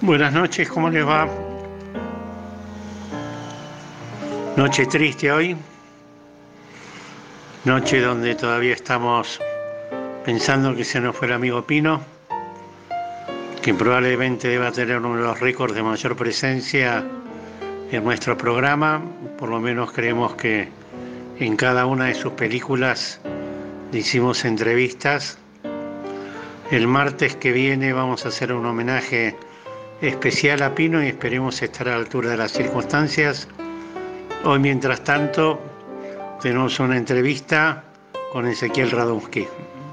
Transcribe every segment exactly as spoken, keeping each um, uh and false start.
Buenas noches, ¿cómo les va? Noche triste hoy, noche donde todavía estamos pensando que se nos fue el amigo Pino, que probablemente deba tener uno de los récords de mayor presencia en nuestro programa. Por lo menos creemos que en cada una de sus películas le hicimos entrevistas. El martes que viene vamos a hacer un homenaje especial a Pino y esperemos estar a la altura de las circunstancias. Hoy, mientras tanto, tenemos una entrevista con Ezequiel Radunsky.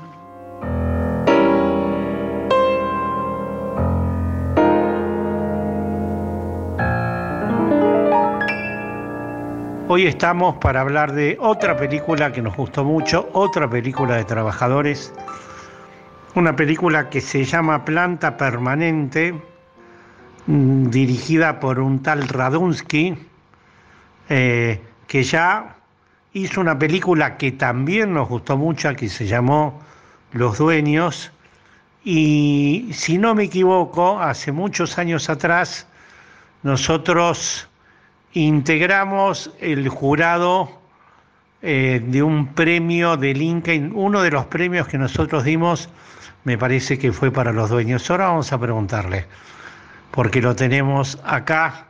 Hoy estamos para hablar de otra película que nos gustó mucho, otra película de trabajadores, una película que se llama Planta Permanente, dirigida por un tal Radunsky, eh, que ya hizo una película que también nos gustó mucho, que se llamó Los Dueños, y si no me equivoco, hace muchos años atrás, nosotros integramos el jurado eh, de un premio del Inca, uno de los premios que nosotros dimos, me parece que fue para Los Dueños. Ahora vamos a preguntarle, porque lo tenemos acá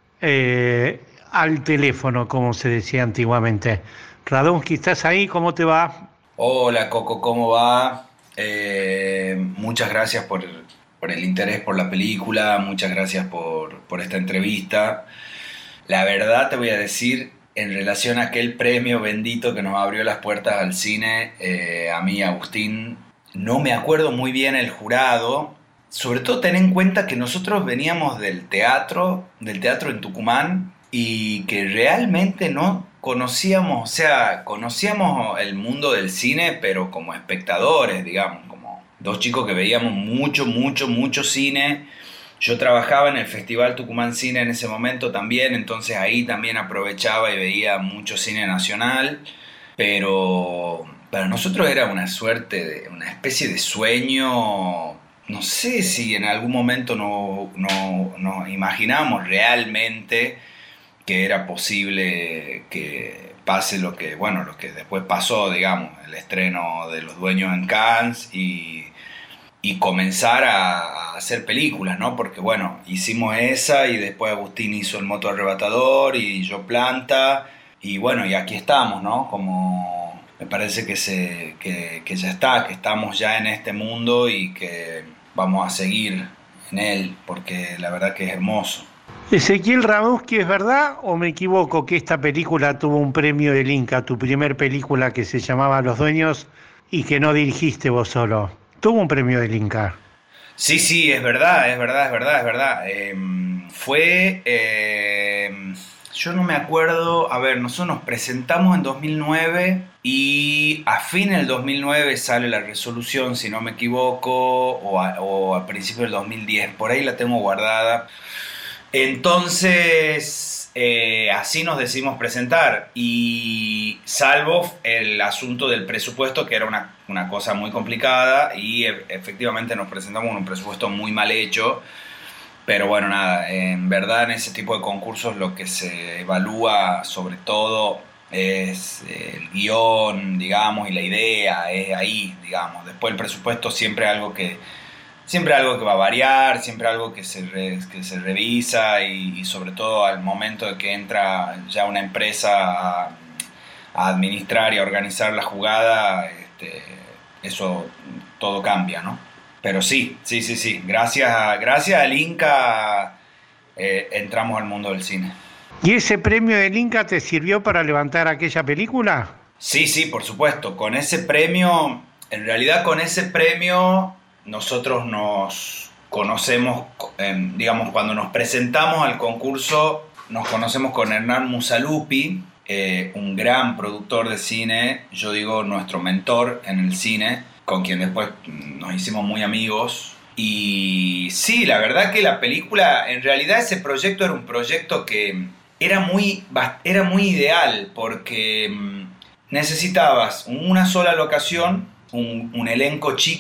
eh, al teléfono, como se decía antiguamente. Radunsky, ¿estás ahí? ¿Cómo te va? Hola Coco, ¿cómo va? Eh, muchas gracias por, por el interés por la película, muchas gracias por, por esta entrevista. La verdad te voy a decir, en relación a aquel premio bendito que nos abrió las puertas al cine, eh, a mí, Agustín, no me acuerdo muy bien el jurado. Sobre todo ten en cuenta que nosotros veníamos del teatro, del teatro en Tucumán, y que realmente no conocíamos, o sea, conocíamos el mundo del cine, pero como espectadores, digamos, como dos chicos que veíamos mucho, mucho, mucho cine. Yo trabajaba en el Festival Tucumán Cine en ese momento también, entonces ahí también aprovechaba y veía mucho cine nacional, pero para nosotros era una suerte, de, una especie de sueño. No sé si en algún momento no, no, nos imaginamos realmente que era posible que pase lo que, bueno, lo que después pasó, digamos, el estreno de Los Dueños en Cannes y, y comenzar a, a hacer películas, ¿no? Porque, bueno, hicimos esa y después Agustín hizo El Moto Arrebatador y yo Planta y, bueno, y aquí estamos, ¿no? Como me parece que, se, que, que ya está, que estamos ya en este mundo y que vamos a seguir en él, porque la verdad que es hermoso. Ezequiel Radunsky, ¿es verdad o me equivoco que esta película tuvo un premio del Inca, tu primer película que se llamaba Los Dueños y que no dirigiste vos solo? Tuvo un premio del Inca. Sí, sí, es verdad, es verdad, es verdad, es verdad. Eh, fue... Eh, yo no me acuerdo, a ver, nosotros nos presentamos en dos mil nueve y a fin del dos mil nueve sale la resolución, si no me equivoco, o a, o a principios del dos mil diez, por ahí la tengo guardada. Entonces, eh, así nos decidimos presentar y salvo el asunto del presupuesto, que era una, una cosa muy complicada y e- efectivamente nos presentamos con un presupuesto muy mal hecho. Pero bueno, nada, en verdad en ese tipo de concursos lo que se evalúa sobre todo es el guión, digamos, y la idea, es ahí, digamos. Después el presupuesto siempre es algo que, siempre algo que va a variar, siempre algo que se, re, que se revisa y, y sobre todo al momento de que entra ya una empresa a, a administrar y a organizar la jugada, este, eso todo cambia, ¿no? Pero sí, sí, sí, sí. Gracias, a, gracias al Inca eh, entramos al mundo del cine. ¿Y ese premio del Inca te sirvió para levantar aquella película? Sí, sí, por supuesto. Con ese premio, en realidad con ese premio nosotros nos conocemos, eh, digamos, cuando nos presentamos al concurso, nos conocemos con Hernán Musalupi, eh, un gran productor de cine, yo digo nuestro mentor en el cine, con quien después nos hicimos muy amigos. Y sí, la verdad que la película, en realidad ese proyecto era un proyecto que era muy, era muy ideal porque necesitabas una sola locación, un, un elenco chico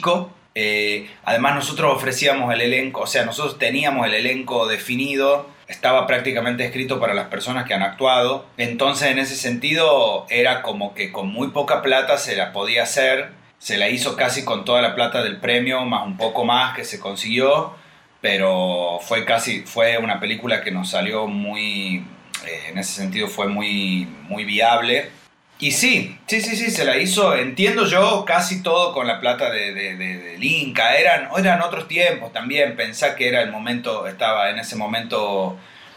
Eh, además nosotros ofrecíamos el elenco, o sea, nosotros teníamos el elenco definido, estaba prácticamente escrito para las personas que han actuado, entonces en ese sentido era como que con muy poca plata se la podía hacer, se la hizo casi con toda la plata del premio, más un poco más que se consiguió, pero fue casi, fue una película que nos salió muy, eh, en ese sentido fue muy, muy viable. Y sí, sí, sí, sí, se la hizo, entiendo yo, casi todo con la plata de, de, de, del Inca. Eran, eran otros tiempos también, pensá que era el momento, estaba en ese momento,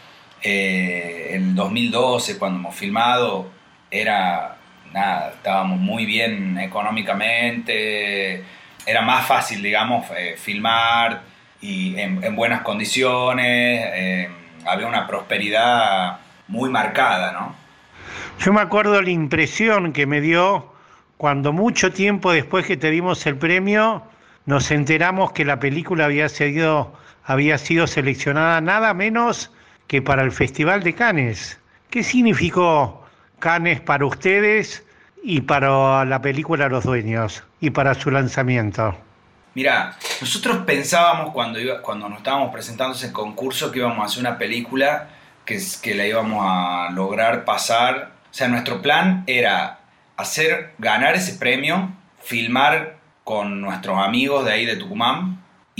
eh, en dos mil doce, cuando hemos filmado, era, nada, estábamos muy bien económicamente, era más fácil, digamos, eh, filmar y en, en buenas condiciones, eh, había una prosperidad muy marcada, ¿no? Yo me acuerdo la impresión que me dio cuando mucho tiempo después que te dimos el premio, nos enteramos que la película había sido, había sido seleccionada nada menos que para el Festival de Cannes. ¿Qué significó Cannes para ustedes y para la película Los Dueños y para su lanzamiento? Mira, nosotros pensábamos cuando, iba, cuando nos estábamos presentando ese concurso que íbamos a hacer una película que, que la íbamos a lograr pasar. O sea, nuestro plan era hacer, ganar ese premio, filmar con nuestros amigos de ahí de Tucumán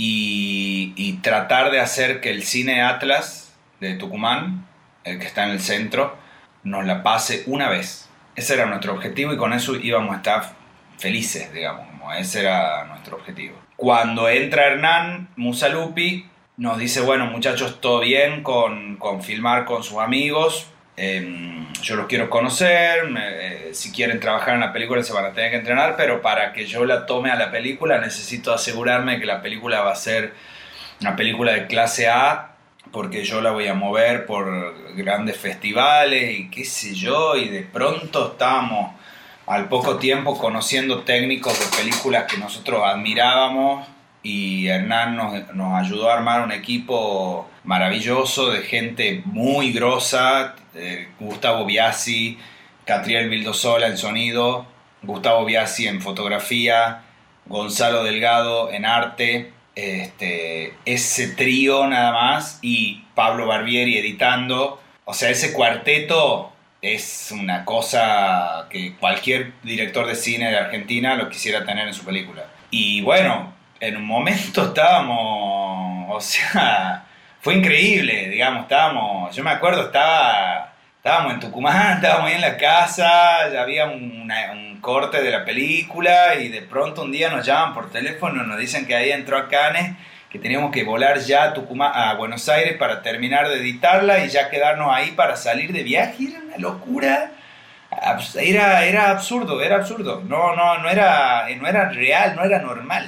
y, y tratar de hacer que el Cine Atlas de Tucumán, el que está en el centro, nos la pase una vez. Ese era nuestro objetivo y con eso íbamos a estar felices, digamos. Ese era nuestro objetivo. Cuando entra Hernán Musalupi, nos dice, bueno, muchachos, todo bien con, con filmar con sus amigos. Eh, yo los quiero conocer, eh, si quieren trabajar en la película se van a tener que entrenar, pero para que yo la tome a la película necesito asegurarme que la película va a ser una película de clase A, porque yo la voy a mover por grandes festivales y qué sé yo, y de pronto estábamos al poco tiempo conociendo técnicos de películas que nosotros admirábamos y Hernán nos, nos ayudó a armar un equipo maravilloso de gente muy grosa, eh, Gustavo Biasi, Catriel Vildosola en sonido, Gustavo Biasi en fotografía, Gonzalo Delgado en arte, este, ese trío nada más y Pablo Barbieri editando, o sea, ese cuarteto es una cosa que cualquier director de cine de Argentina lo quisiera tener en su película. Y bueno, en un momento estábamos, o sea, fue increíble, digamos, estábamos, yo me acuerdo, estaba, estábamos en Tucumán, estábamos ahí en la casa, ya había una, un corte de la película y de pronto un día nos llaman por teléfono y nos dicen que ahí entró a Cannes, que teníamos que volar ya a, Tucumán, a Buenos Aires para terminar de editarla y ya quedarnos ahí para salir de viaje. Era una locura, era, era absurdo, era absurdo, no, no, no, era, no era real, no era normal.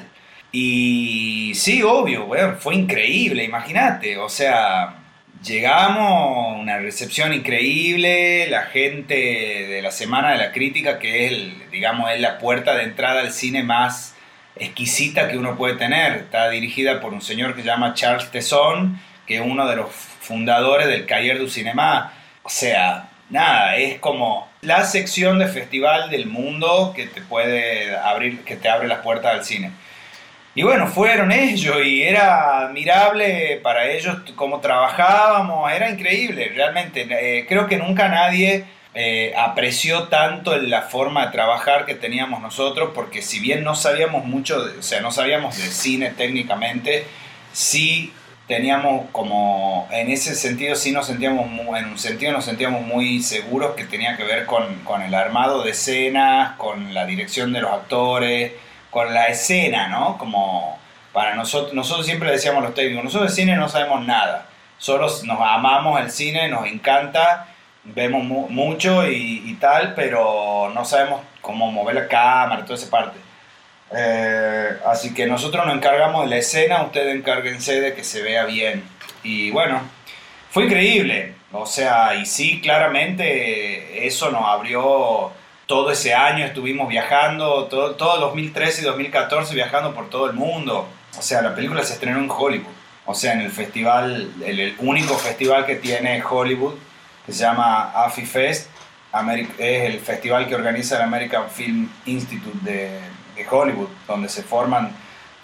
Y sí, obvio, bueno, fue increíble, imagínate, o sea, llegamos, una recepción increíble, la gente de la Semana de la Crítica, que es, el, digamos, es la puerta de entrada al cine más exquisita que uno puede tener, está dirigida por un señor que se llama Charles Tesson, que es uno de los fundadores del Cahiers du Cinéma, o sea, nada, es como la sección de festival del mundo que te puede abrir, que te abre las puertas al cine. Y bueno, fueron ellos y era admirable para ellos cómo trabajábamos, era increíble, realmente. Eh, creo que nunca nadie eh, apreció tanto la forma de trabajar que teníamos nosotros, porque si bien no sabíamos mucho, de, o sea, no sabíamos de cine técnicamente, sí teníamos como, en ese sentido sí nos sentíamos, muy, en un sentido nos sentíamos muy seguros que tenía que ver con, con el armado de escenas, con la dirección de los actores, con la escena, ¿no? Como para nosotros, nosotros siempre decíamos a los técnicos, nosotros de cine no sabemos nada, solo nos amamos el cine, nos encanta, vemos mu mucho y, y tal, pero no sabemos cómo mover la cámara, toda esa parte. Eh, así que nosotros nos encargamos de la escena, ustedes encárguense de que se vea bien. Y bueno, fue increíble, o sea, y sí, claramente eso nos abrió. Todo ese año estuvimos viajando, todo, todo dos mil trece y dos mil catorce viajando por todo el mundo. O sea, la película se estrenó en Hollywood. O sea, en el festival, el, el único festival que tiene Hollywood, que se llama AFIFest, es el festival que organiza el American Film Institute de, de Hollywood, donde se forman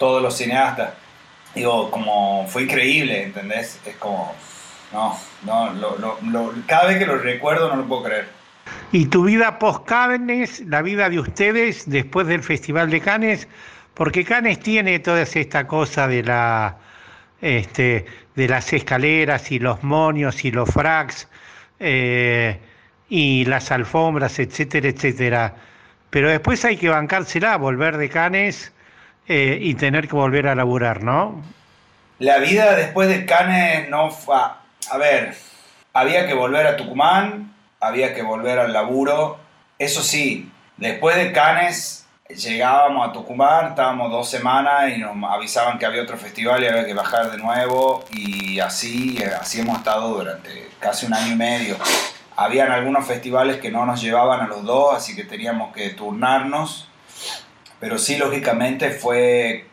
todos los cineastas. Digo, como fue increíble, ¿entendés? Es como, no, no, lo, lo, lo, cada vez que lo recuerdo no lo puedo creer. ¿Y tu vida post-Cannes, la vida de ustedes después del Festival de Cannes? Porque Cannes tiene toda esta cosa de la, este, de las escaleras y los monios y los fracs eh, y las alfombras, etcétera, etcétera. Pero después hay que bancársela, volver de Cannes eh, y tener que volver a laburar, ¿no? La vida después de Cannes no fue... A ver, había que volver a Tucumán, había que volver al laburo. Eso sí, después de Cannes llegábamos a Tucumán, estábamos dos semanas y nos avisaban que había otro festival y había que bajar de nuevo, y así, así hemos estado durante casi un año y medio. Habían algunos festivales que no nos llevaban a los dos, así que teníamos que turnarnos, pero sí, lógicamente fue,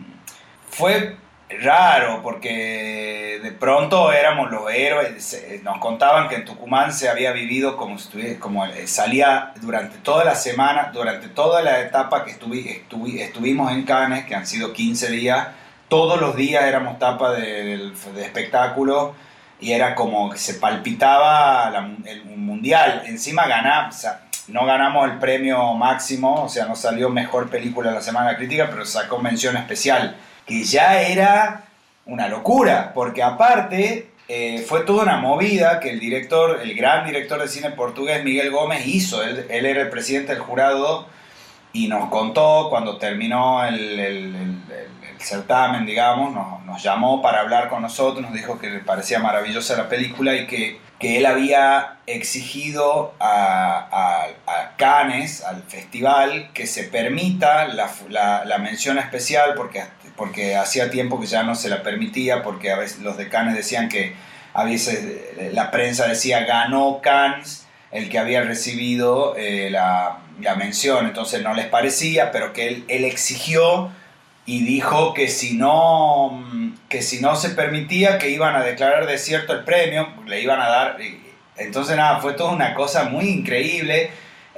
fue raro, porque de pronto éramos los héroes. Nos contaban que en Tucumán se había vivido como, como salía durante toda la semana, durante toda la etapa que estuvi, estuvi, estuvimos en Cannes, que han sido quince días, todos los días éramos tapa de, de, de espectáculo, y era como que se palpitaba la, el mundial. Encima ganamos, o sea, no ganamos el premio máximo, o sea, no salió mejor película de la Semana Crítica, pero sacó mención especial, que ya era una locura, porque aparte eh, fue toda una movida que el director, el gran director de cine portugués Miguel Gómez hizo. Él, él era el presidente del jurado y nos contó cuando terminó el, el, el, el certamen, digamos, nos, nos llamó para hablar con nosotros, nos dijo que le parecía maravillosa la película y que, que él había exigido a, a, a Cannes, al festival, que se permita la, la, la mención especial, porque porque hacía tiempo que ya no se la permitía, porque a veces los de Cannes decían que a veces la prensa decía ganó Cannes el que había recibido eh, la, la mención, entonces no les parecía, pero que él, él exigió y dijo que si no que si no se permitía, que iban a declarar desierto el premio, le iban a dar. Entonces nada, fue toda una cosa muy increíble.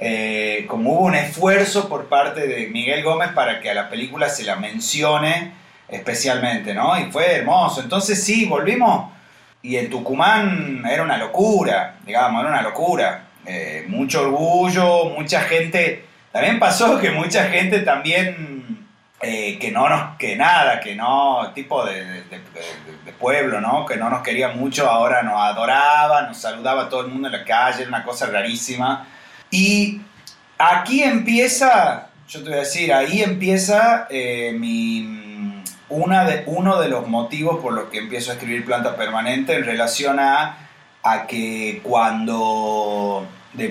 Eh, como hubo un esfuerzo por parte de Miguel Gómez para que a la película se la mencione especialmente, ¿no? Y fue hermoso. Entonces sí, volvimos, y en Tucumán era una locura, digamos, era una locura. Eh, mucho orgullo, mucha gente. También pasó que mucha gente también eh, que no nos, que nada, que no, tipo de, de, de, de pueblo, ¿no? Que no nos quería mucho, ahora nos adoraba, nos saludaba a todo el mundo en la calle, era una cosa rarísima. Y aquí empieza, yo te voy a decir, ahí empieza eh, mi, una de, uno de los motivos por los que empiezo a escribir Planta Permanente, en relación a, a que cuando de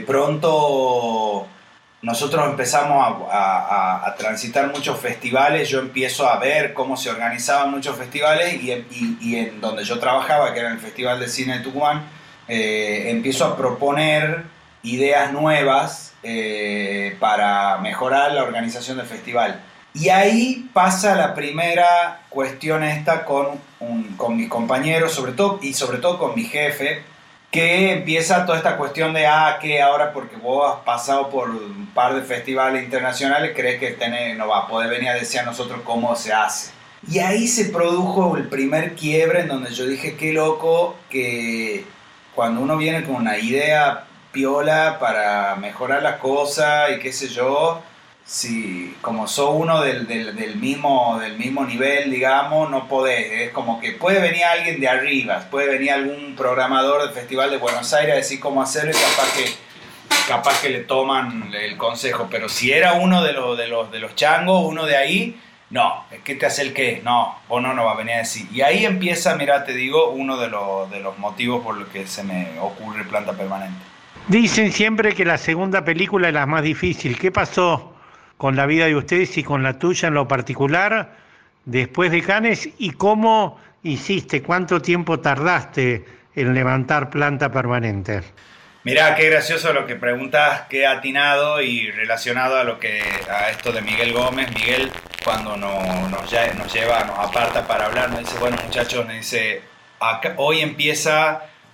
pronto nosotros empezamos a, a, a transitar muchos festivales, yo empiezo a ver cómo se organizaban muchos festivales, y, y, y en donde yo trabajaba, que era el Festival de Cine de Tucumán, eh, empiezo a proponer ideas nuevas eh, para mejorar la organización del festival. Y ahí pasa la primera cuestión esta con, un, con mis compañeros, sobre todo, y sobre todo con mi jefe, que empieza toda esta cuestión de, ah, que ahora porque vos has pasado por un par de festivales internacionales, crees que tenés, no va a poder venir a decir a nosotros cómo se hace. Y ahí se produjo el primer quiebre, en donde yo dije, qué loco que cuando uno viene con una idea piola para mejorar las cosas y qué sé yo, si como sos uno del, del, del, mismo, del mismo nivel, digamos, no podés. Es como que puede venir alguien de arriba, puede venir algún programador del Festival de Buenos Aires a decir cómo hacerlo, y capaz que, capaz que le toman el consejo, pero si era uno de los, de los, de los changos, uno de ahí, no, ¿qué te hace el qué? No, vos no nos va a venir a decir. Y ahí empieza, mira, te digo, uno de los, de los motivos por los que se me ocurre Planta Permanente. Dicen siempre que la segunda película es la más difícil. ¿Qué pasó con la vida de ustedes y con la tuya en lo particular después de Cannes? ¿Y cómo hiciste? ¿Cuánto tiempo tardaste en levantar Planta Permanente? Mirá, qué gracioso lo que preguntas, qué atinado y relacionado a lo que a esto de Miguel Gómez. Miguel, cuando nos, nos, nos lleva, nos aparta para hablar, nos dice, bueno muchachos, nos dice, acá, hoy empieza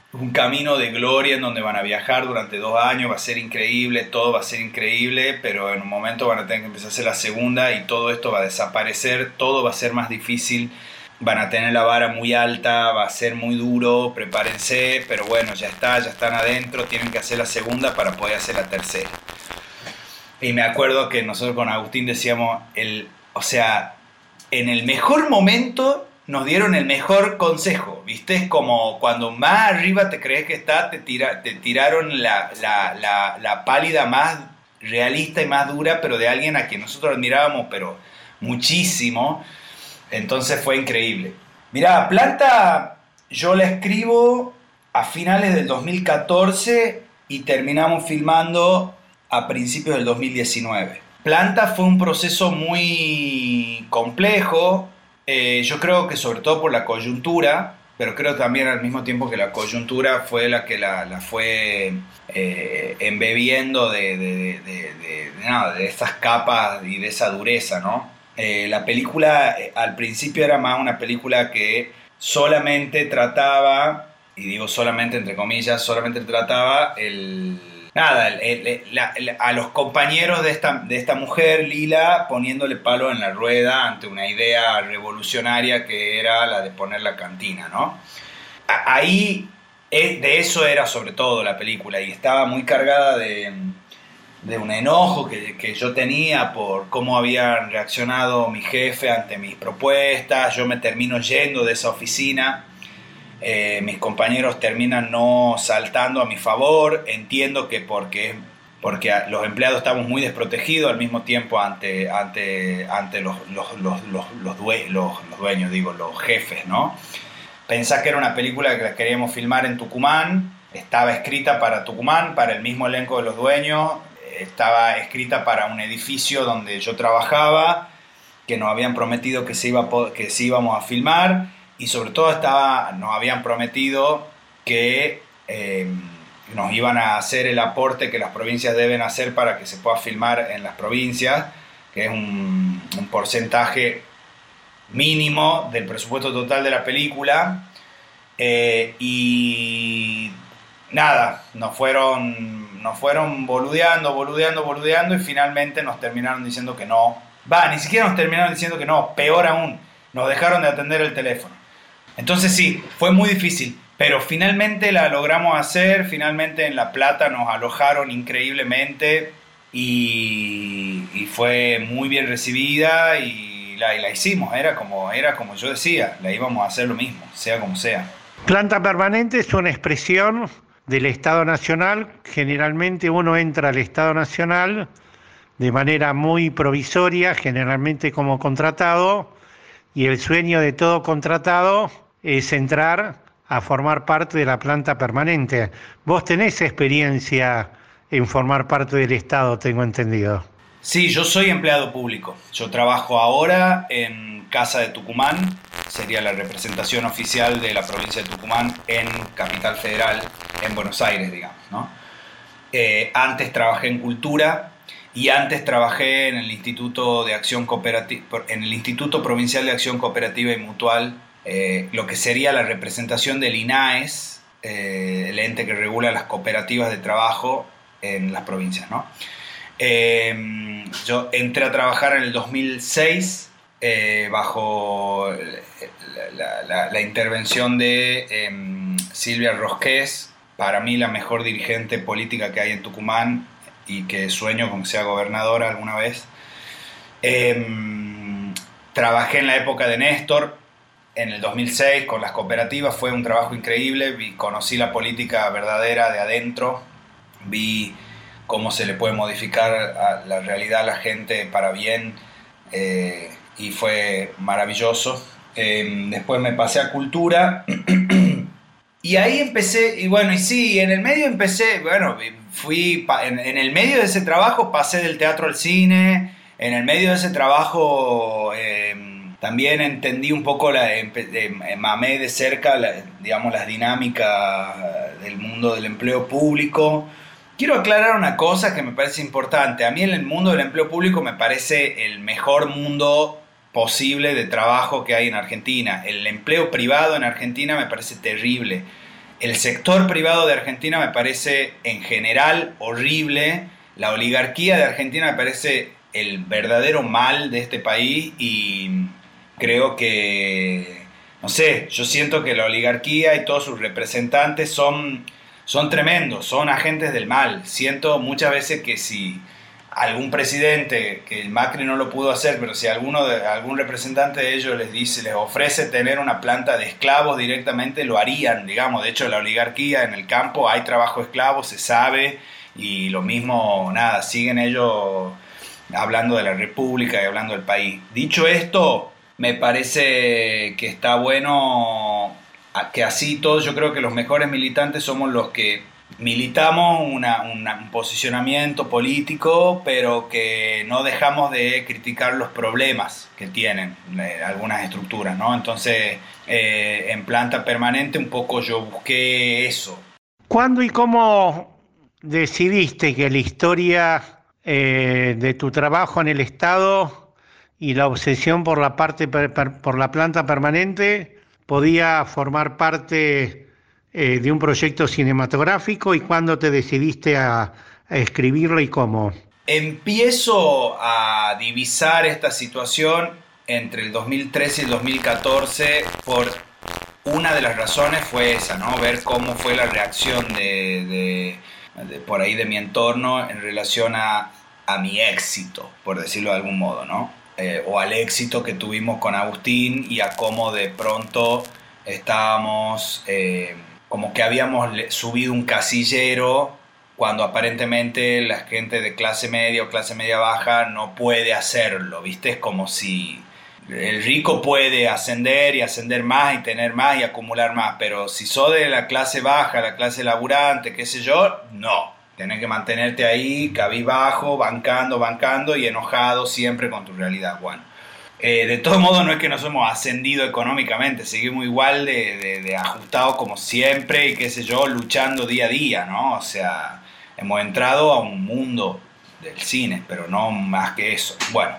un camino de gloria en donde van a viajar durante dos años, va a ser increíble, todo va a ser increíble, pero en un momento van a tener que empezar a hacer la segunda y todo esto va a desaparecer, todo va a ser más difícil, van a tener la vara muy alta, va a ser muy duro, prepárense, pero bueno, ya está, ya están adentro, tienen que hacer la segunda para poder hacer la tercera. Y me acuerdo que nosotros con Agustín decíamos, el, o sea, en el mejor momento nos dieron el mejor consejo, ¿viste? Es como cuando más arriba te crees que está, te, tira, te tiraron la, la, la, la pálida más realista y más dura, pero de alguien a quien nosotros admirábamos, pero muchísimo. Entonces fue increíble. Mirá, Planta yo la escribo a finales del dos mil catorce y terminamos filmando a principios del dos mil diecinueve. Planta fue un proceso muy complejo, eh, yo creo que sobre todo por la coyuntura, pero creo también al mismo tiempo que la coyuntura fue la que la, la fue eh, embebiendo de, de, de, de, de, de, nada, de estas capas y de esa dureza, ¿no? Eh, la película eh, al principio era más una película que solamente trataba, y digo solamente entre comillas, solamente trataba el... Nada, el, el, la, el, a los compañeros de esta, de esta mujer, Lila, poniéndole palo en la rueda ante una idea revolucionaria que era la de poner la cantina, ¿no? Ahí, de eso era sobre todo la película, y estaba muy cargada de, de un enojo que, que yo tenía por cómo habían reaccionado mi jefe ante mis propuestas. Yo me termino yendo de esa oficina. Eh, mis compañeros terminan no saltando a mi favor, entiendo que porque, porque los empleados estamos muy desprotegidos al mismo tiempo ante, ante, ante los, los, los, los, los, due, los, los dueños, digo, los jefes, ¿no? Pensá que era una película que la queríamos filmar en Tucumán, estaba escrita para Tucumán, para el mismo elenco de los dueños, estaba escrita para un edificio donde yo trabajaba, que nos habían prometido que se, iba a, que se íbamos a filmar. Y sobre todo estaba, nos habían prometido que eh, nos iban a hacer el aporte que las provincias deben hacer para que se pueda filmar en las provincias, que es un, un porcentaje mínimo del presupuesto total de la película. Eh, y nada, nos fueron, nos fueron boludeando, boludeando, boludeando y finalmente nos terminaron diciendo que no. Va, ni siquiera nos terminaron diciendo que no, peor aún, nos dejaron de atender el teléfono. Entonces sí, fue muy difícil, pero finalmente la logramos hacer, finalmente en La Plata nos alojaron increíblemente y, y fue muy bien recibida y la, y la hicimos, era como, era como yo decía, la íbamos a hacer lo mismo, sea como sea. Planta Permanente es una expresión del Estado Nacional. Generalmente uno entra al Estado Nacional de manera muy provisoria, generalmente como contratado, y el sueño de todo contratado es entrar a formar parte de la planta permanente. Vos tenés experiencia en formar parte del Estado, tengo entendido. Sí, yo soy empleado público. Yo trabajo ahora en Casa de Tucumán, sería la representación oficial de la provincia de Tucumán en Capital Federal, en Buenos Aires, digamos, ¿no? Eh, antes trabajé en Cultura y antes trabajé en el Instituto de Acción Cooperativa, en el Instituto Provincial de Acción Cooperativa y Mutual, eh, lo que sería la representación del INAES, eh, el ente que regula las cooperativas de trabajo en las provincias, ¿no? Eh, yo entré a trabajar en el dos mil seis eh, bajo la, la, la intervención de eh, Silvia Rosqués, para mí la mejor dirigente política que hay en Tucumán y que sueño con que sea gobernadora alguna vez. Eh, trabajé en la época de Néstor, en el dos mil seis, con las cooperativas, fue un trabajo increíble, vi, conocí la política verdadera de adentro, vi cómo se le puede modificar a la realidad a la gente para bien, eh, y fue maravilloso. Eh, después me pasé a Cultura, y ahí empecé, y bueno, y sí, en el medio empecé, bueno, fui, en, en el medio de ese trabajo pasé del teatro al cine, en el medio de ese trabajo eh, también entendí un poco, la, eh, mamé de cerca, la, digamos, las dinámicas del mundo del empleo público. Quiero aclarar una cosa que me parece importante. A mí en el mundo del empleo público me parece el mejor mundo posible de trabajo que hay en Argentina. El empleo privado en Argentina me parece terrible. El sector privado de Argentina me parece en general horrible. La oligarquía de Argentina me parece el verdadero mal de este país y creo que, no sé, yo siento que la oligarquía y todos sus representantes son, son tremendos, son agentes del mal. Siento muchas veces que si algún presidente, que el Macri no lo pudo hacer, pero si alguno de, algún representante de ellos les dice, les ofrece tener una planta de esclavos directamente, lo harían, digamos. De hecho, la oligarquía en el campo hay trabajo esclavo, se sabe, y lo mismo, nada, siguen ellos hablando de la República y hablando del país. Dicho esto, me parece que está bueno que así todos, yo creo que los mejores militantes somos los que militamos una, una, un posicionamiento político, pero que no dejamos de criticar los problemas que tienen eh, algunas estructuras, ¿no? Entonces, eh, en Planta Permanente un poco yo busqué eso. ¿Cuándo y cómo decidiste que la historia eh, de tu trabajo en el Estado y la obsesión por la parte per, per, por la planta permanente podía formar parte eh, de un proyecto cinematográfico, y cuándo te decidiste a, a escribirlo y cómo? Empiezo a divisar esta situación entre el dos mil trece y el dos mil catorce por una de las razones fue esa, ¿no? Ver cómo fue la reacción de, de, de por ahí de mi entorno en relación a, a mi éxito, por decirlo de algún modo, ¿no? Eh, o al éxito que tuvimos con Agustín y a cómo de pronto estábamos, eh, como que habíamos subido un casillero cuando aparentemente la gente de clase media o clase media baja no puede hacerlo, ¿viste? Es como si el rico puede ascender y ascender más y tener más y acumular más, pero si sos de la clase baja, la clase laburante, qué sé yo, no. Tenés que mantenerte ahí, cabizbajo, bancando, bancando y enojado siempre con tu realidad, Juan. Eh, de todos modos, no es que nos hemos ascendido económicamente, seguimos igual de, de, de ajustados como siempre y qué sé yo, luchando día a día, ¿no? O sea, hemos entrado a un mundo del cine, pero no más que eso. Bueno,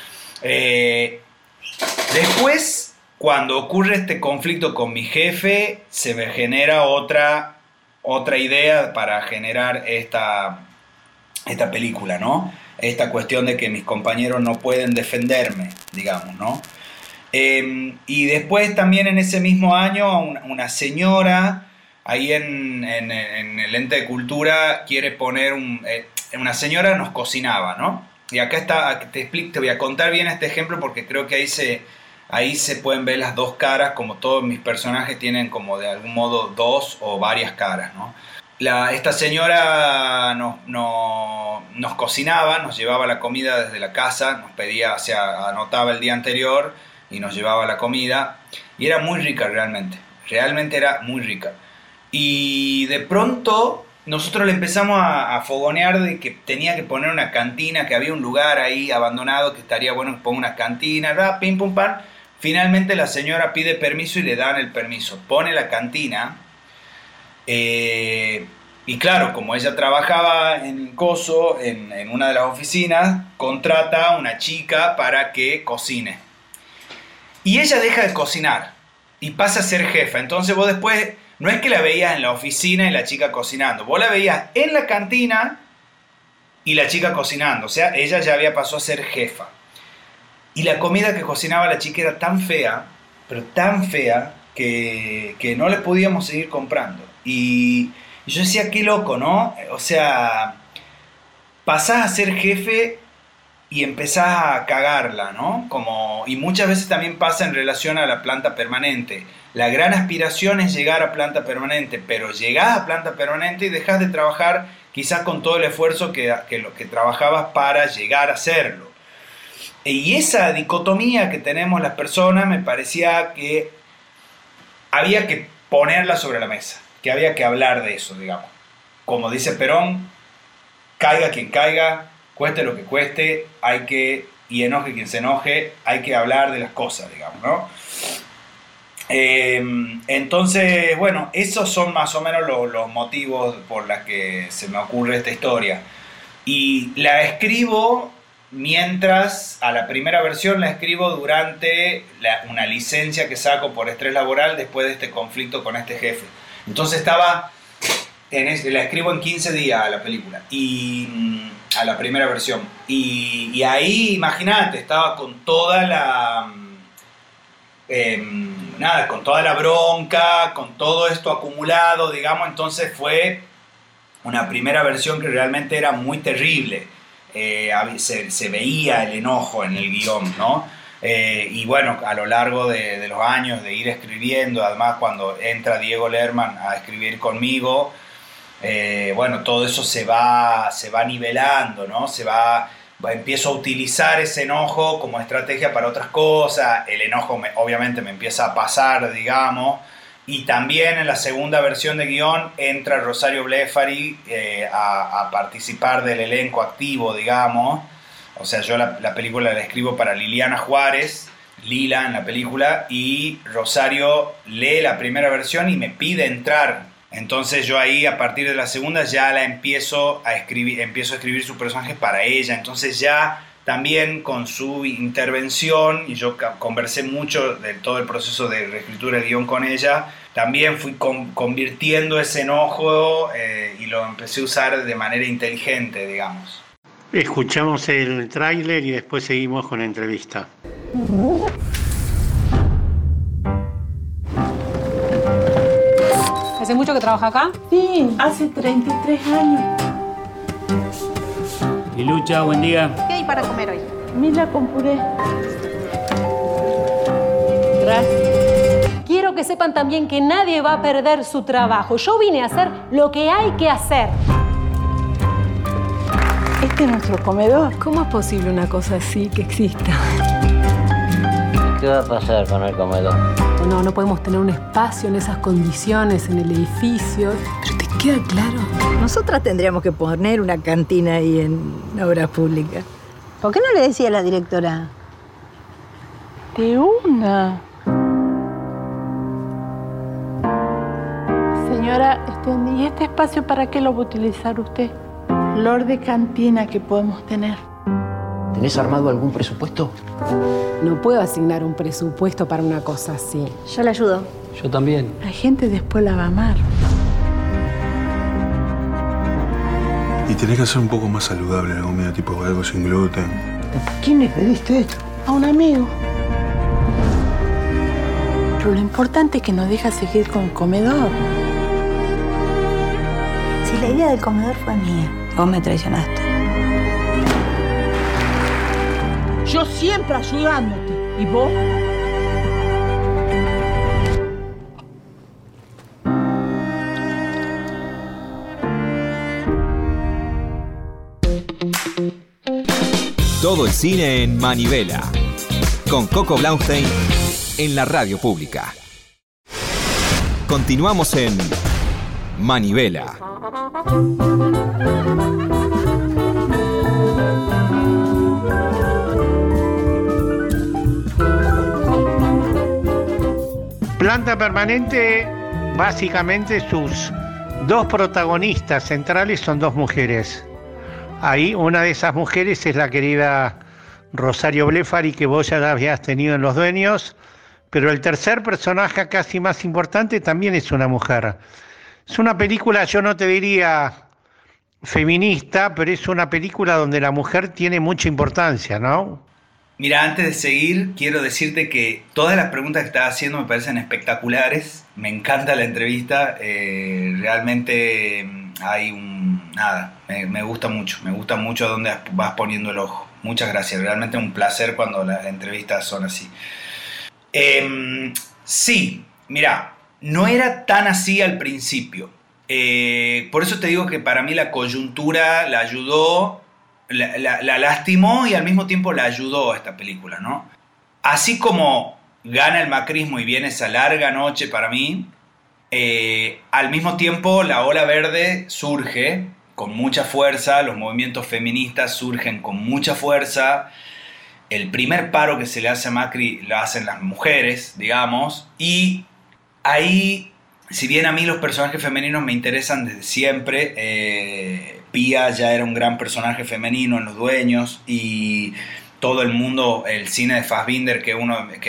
eh, después, cuando ocurre este conflicto con mi jefe, se me genera otra... otra idea para generar esta, esta película, ¿no? Esta cuestión de que mis compañeros no pueden defenderme, digamos, ¿no? Eh, y después también en ese mismo año una, una señora ahí en, en, en el ente de cultura quiere poner un... Eh, una señora nos cocinaba, ¿no? Y acá está, te explico, te voy a contar bien este ejemplo porque creo que ahí se... Ahí se pueden ver las dos caras, como todos mis personajes tienen como de algún modo dos o varias caras, ¿no? La, esta señora nos, nos, nos cocinaba, nos llevaba la comida desde la casa, nos pedía, o sea, anotaba el día anterior y nos llevaba la comida. Y era muy rica realmente, realmente era muy rica. Y de pronto nosotros le empezamos a, a fogonear de que tenía que poner una cantina, que había un lugar ahí abandonado que estaría bueno que ponga una cantina, rap, pim, pum, pam. Finalmente la señora pide permiso y le dan el permiso. Pone la cantina. Eh, y claro, como ella trabajaba en Coso, en, en una de las oficinas, contrata a una chica para que cocine. Y ella deja de cocinar y pasa a ser jefa. Entonces vos después, no es que la veías en la oficina y la chica cocinando. Vos la veías en la cantina y la chica cocinando. O sea, ella ya había pasado a ser jefa. Y la comida que cocinaba la chica era tan fea, pero tan fea, que, que no le podíamos seguir comprando. Y, y yo decía, qué loco, ¿no? O sea, pasás a ser jefe y empezás a cagarla, ¿no? Como, y muchas veces también pasa en relación a la planta permanente. La gran aspiración es llegar a planta permanente, pero llegás a planta permanente y dejás de trabajar quizás con todo el esfuerzo que, que, lo, que trabajabas para llegar a hacerlo. Y esa dicotomía que tenemos las personas me parecía que había que ponerla sobre la mesa, que había que hablar de eso, digamos. Como dice Perón, caiga quien caiga, cueste lo que cueste, hay que, y enoje quien se enoje, hay que hablar de las cosas, digamos, ¿no? Eh, entonces, bueno, esos son más o menos los, los motivos por los que se me ocurre esta historia. Y la escribo... Mientras a la primera versión la escribo durante la, una licencia que saco por estrés laboral después de este conflicto con este jefe. Entonces estaba, en ese, la escribo en quince días a la película, y a la primera versión. Y, y ahí, imagínate, estaba con toda la... Eh, nada, con toda la bronca, con todo esto acumulado, digamos. Entonces fue una primera versión que realmente era muy terrible. Eh, se, se veía el enojo en el guión, ¿no? Eh, y bueno, a lo largo de, de los años de ir escribiendo, además cuando entra Diego Lerman a escribir conmigo, eh, bueno, todo eso se va, se va nivelando, ¿no? Se va, va, empiezo a utilizar ese enojo como estrategia para otras cosas, el enojo me, obviamente me empieza a pasar, digamos, y también en la segunda versión de guión entra Rosario Blefari eh, a, a participar del elenco activo, digamos. O sea, yo la, la película la escribo para Liliana Juárez, Lila en la película, y Rosario lee la primera versión y me pide entrar. Entonces yo ahí, a partir de la segunda, ya la empiezo a escribir, empiezo a escribir sus personajes para ella. Entonces ya también con su intervención, y yo conversé mucho de todo el proceso de reescritura de guión con ella, también fui con, convirtiendo ese enojo eh, y lo empecé a usar de manera inteligente, digamos. Escuchamos el tráiler y después seguimos con la entrevista. ¿Hace mucho que trabaja acá? Sí, hace treinta y tres años. Y Lucha, buen día. ¿Qué hay para comer hoy? Mira con puré. Gracias. Quiero que sepan también que nadie va a perder su trabajo. Yo vine a hacer lo que hay que hacer. Este es nuestro comedor. ¿Cómo es posible una cosa así que exista? ¿Qué va a pasar con el comedor? No, no podemos tener un espacio en esas condiciones en el edificio. ¿Pero te queda claro? Nosotras tendríamos que poner una cantina ahí en obras públicas. ¿Por qué no le decía a la directora? De una. Señora, este, ¿y este espacio para qué lo va a utilizar usted? Flor de cantina que podemos tener. ¿Tenés armado algún presupuesto? No puedo asignar un presupuesto para una cosa así. Yo le ayudo. Yo también. La gente después la va a amar. Y tenés que hacer un poco más saludable la comida, tipo algo sin gluten. ¿A quién le pediste esto? A un amigo. Pero lo importante es que nos deja seguir con el comedor. Si la idea del comedor fue mía, vos me traicionaste. Yo siempre ayudándote. ¿Y vos? Todo el cine en Manivela. Con Coco Blaustein en la radio pública. Continuamos en Manivela. Planta Permanente, básicamente sus dos protagonistas centrales son dos mujeres. Ahí una de esas mujeres es la querida Rosario Blefari, que vos ya la habías tenido en Los Dueños, pero el tercer personaje casi más importante también es una mujer. Es una película, yo no te diría feminista, pero es una película donde la mujer tiene mucha importancia, ¿no? Mira, antes de seguir, quiero decirte que todas las preguntas que estás haciendo me parecen espectaculares. Me encanta la entrevista. Eh, realmente hay un... Nada, me, me gusta mucho. Me gusta mucho a dónde vas poniendo el ojo. Muchas gracias. Realmente es un placer cuando las entrevistas son así. Eh, sí, mira, no era tan así al principio. Eh, por eso te digo que para mí la coyuntura la ayudó... La, la, la lastimó y al mismo tiempo la ayudó a esta película, ¿no? Así como gana el macrismo y viene esa larga noche para mí, eh, al mismo tiempo la ola verde surge con mucha fuerza, los movimientos feministas surgen con mucha fuerza, el primer paro que se le hace a Macri lo hacen las mujeres, digamos, y ahí, si bien a mí los personajes femeninos me interesan desde siempre, eh, Pía ya era un gran personaje femenino en Los Dueños y todo el mundo, el cine de Fassbinder, que, uno, que es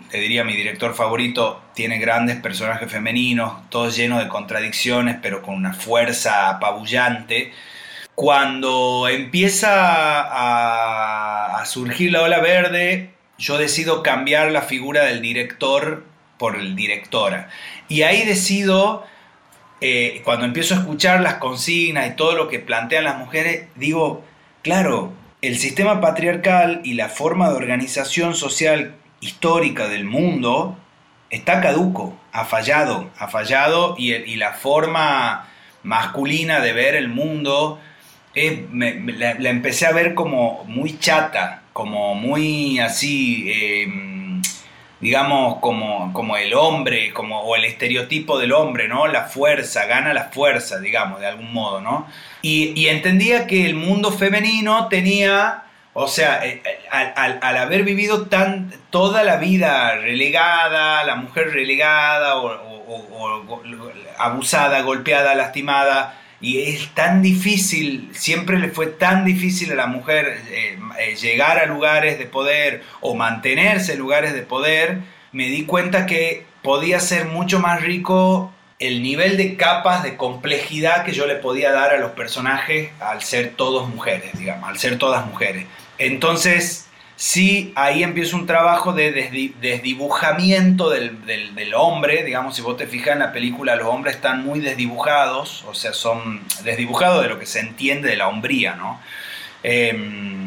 te diría mi director favorito, tiene grandes personajes femeninos, todos llenos de contradicciones, pero con una fuerza apabullante. Cuando empieza a, a surgir La Ola Verde, yo decido cambiar la figura del director por el directora. Y ahí decido, eh, cuando empiezo a escuchar las consignas y todo lo que plantean las mujeres, digo, claro, el sistema patriarcal y la forma de organización social histórica del mundo está caduco, ha fallado, ha fallado y, el, y la forma masculina de ver el mundo eh, me, me, la, la empecé a ver como muy chata, como muy así, eh, digamos, como, como el hombre, como, o el estereotipo del hombre, ¿no? La fuerza, gana la fuerza, digamos, de algún modo, ¿no? Y, y entendía que el mundo femenino tenía... O sea, al, al, al haber vivido tan, toda la vida relegada, la mujer relegada o, o, o, o abusada, golpeada, lastimada, y es tan difícil, siempre le fue tan difícil a la mujer eh, eh, llegar a lugares de poder o mantenerse en lugares de poder, me di cuenta que podía ser mucho más rico el nivel de capas de complejidad que yo le podía dar a los personajes al ser todos mujeres, digamos, al ser todas mujeres. Entonces, sí, ahí empieza un trabajo de desdibujamiento del, del, del hombre, digamos, si vos te fijas en la película, los hombres están muy desdibujados, o sea, son desdibujados de lo que se entiende de la hombría, ¿no? Eh,